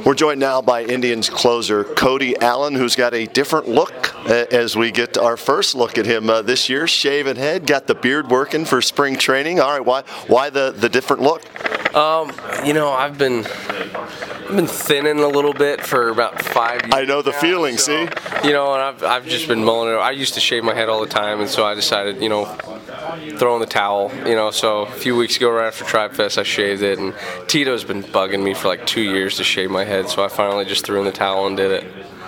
We're joined now by Indians closer Cody Allen, who's got a different look as we get our first look at him this year. Shaven head, got the beard working for spring training. All right, why the different look? I've been thinning a little bit for about 5 years. I know the feeling, so, see? And I've just been mulling it. I used to shave my head all the time, and so I decided, throw in the towel. So a few weeks ago, right after Tribe Fest, I shaved it, and Tito's been bugging me for like 2 years to shave my head, so I finally just threw in the towel and did it.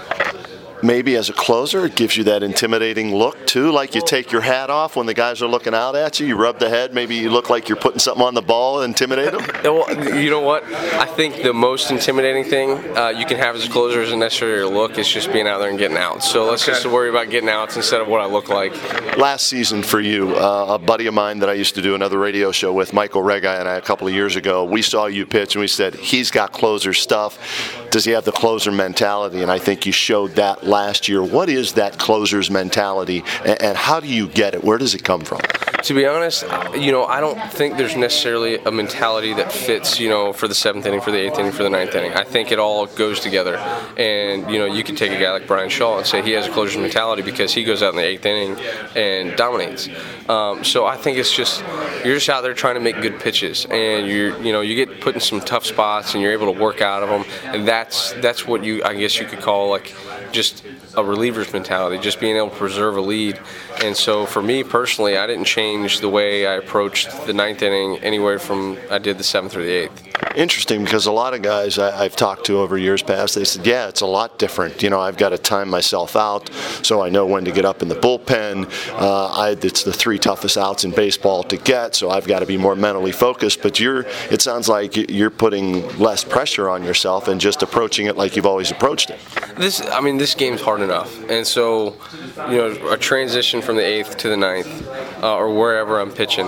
Maybe as a closer, it gives you that intimidating look, too, like you take your hat off when the guys are looking out at you. You rub the head, maybe you look like you're putting something on the ball and intimidate them. Well, you know what? I think the most intimidating thing you can have as a closer isn't necessarily your look. It's just being out there and getting out. So let's just worry about getting outs instead of what I look like. Last season for you, a buddy of mine that I used to do another radio show with, Michael Rega, and I a couple of years ago, we saw you pitch and we said, he's got closer stuff. Does he have the closer mentality? And I think you showed that last year. What is that closer's mentality, and how do you get it? Where does it come from? To be honest, I don't think there's necessarily a mentality that fits, for the 7th inning, for the 8th inning, for the 9th inning. I think it all goes together. And, you can take a guy like Brian Shaw and say he has a closer's mentality because he goes out in the 8th inning and dominates. So I think it's just, you're just out there trying to make good pitches, and you get put in some tough spots and you're able to work out of them. And that's what I guess you could call like just a reliever's mentality, just being able to preserve a lead. And so for me personally, I didn't change the way I approached the 9th inning anywhere from I did the 7th or the 8th. Interesting, because a lot of guys I've talked to over years past, they said, yeah, it's a lot different. I've got to time myself out so I know when to get up in the bullpen. It's the 3 toughest outs in baseball to get, so I've got to be more mentally focused. But it sounds like you're putting less pressure on yourself and just approaching it like you've always approached it. This game's hard enough. And so, a transition from the 8th to the 9th or wherever I'm pitching,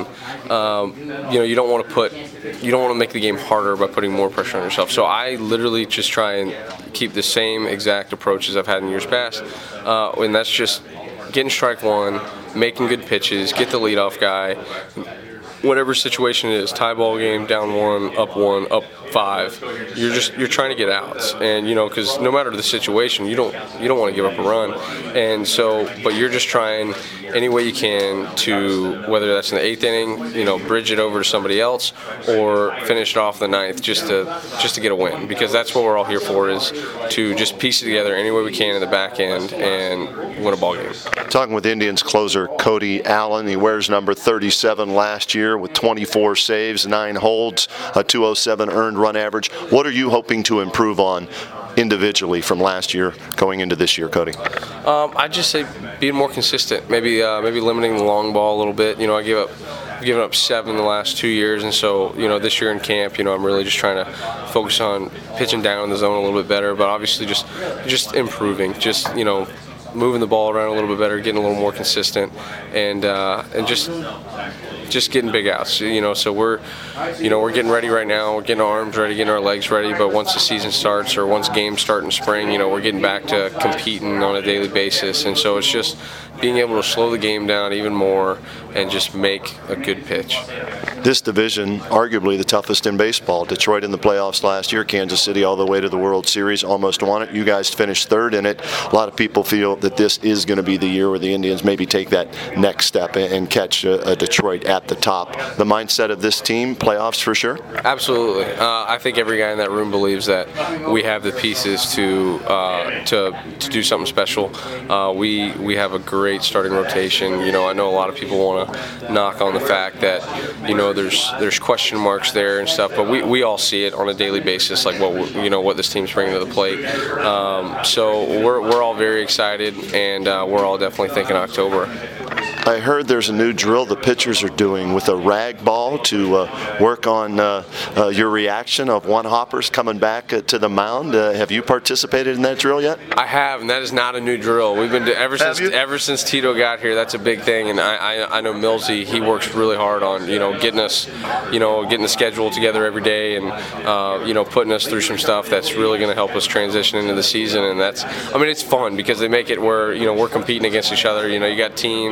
you don't want to make the game harder by putting more pressure on yourself. So I literally just try and keep the same exact approach as I've had in years past, and that's just getting strike one, making good pitches, get the leadoff guy, whatever situation it is, tie ball game, down 1, up 5, you're trying to get outs, and because no matter the situation, you don't want to give up a run, and so but you're just trying any way you can to, whether that's in the 8th inning, bridge it over to somebody else or finish it off the 9th just to get a win, because that's what we're all here for, is to just piece it together any way we can in the back end and win a ball game. Talking with Indians closer Cody Allen, he wears number 37 last year with 24 saves, 9 holds, a 207 earned run average. What are you hoping to improve on individually from last year going into this year, Cody? I'd just say being more consistent, maybe limiting the long ball a little bit. I've given up 7 the last 2 years, and so this year in camp, I'm really just trying to focus on pitching down in the zone a little bit better, but obviously just improving, just moving the ball around a little bit better, getting a little more consistent, and just getting big outs. So we're getting ready right now. We're getting our arms ready, getting our legs ready. But once the season starts, or once games start in spring, we're getting back to competing on a daily basis. And so it's just being able to slow the game down even more and just make a good pitch. This division, arguably the toughest in baseball. Detroit in the playoffs last year, Kansas City all the way to the World Series, almost won it. You guys finished 3rd in it. A lot of people feel that this is going to be the year where the Indians maybe take that next step and catch Detroit at the top. The mindset of this team, playoffs for sure? Absolutely. I think every guy in that room believes that we have the pieces to do something special. We have a great starting rotation. I know a lot of people want to knock on the fact that there's question marks there and stuff, but we all see it on a daily basis, like what this team's bringing to the plate. So we're all very excited, and we're all definitely thinking October. I heard there's a new drill the pitchers are doing with a rag ball to work on your reaction of one-hoppers coming back to the mound. Have you participated in that drill yet? I have, and that is not a new drill. We've been ever since Tito got here. That's a big thing, and I know Millsy, he works really hard on getting us getting the schedule together every day, and putting us through some stuff that's really going to help us transition into the season. And it's fun because they make it where we're competing against each other. You got teams, and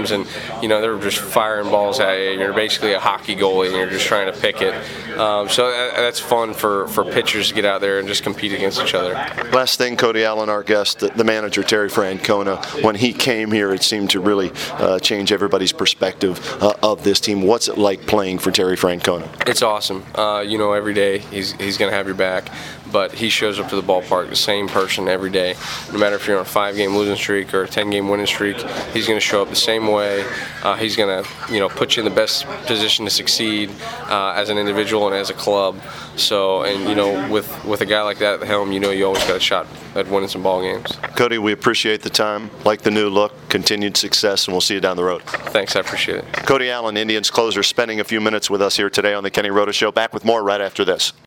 they're just firing balls at you. You're basically a hockey goalie, and you're just trying to pick it. So that's fun for pitchers to get out there and just compete against each other. Last thing, Cody Allen, our guest, the manager, Terry Francona, when he came here, it seemed to really change everybody's perspective of this team. What's it like playing for Terry Francona? It's awesome. Every day he's going to have your back, but he shows up to the ballpark the same person every day. No matter if you're on a 5-game losing streak or a 10-game winning streak, he's going to show up the same way. He's going to, put you in the best position to succeed as an individual and as a club. So, and with a guy like that at the helm, you always got a shot at winning some ball games. Cody, we appreciate the time, like the new look, continued success, and we'll see you down the road. Thanks, I appreciate it. Cody Allen, Indians closer, spending a few minutes with us here today on the Kenny Rhoda Show. Back with more right after this.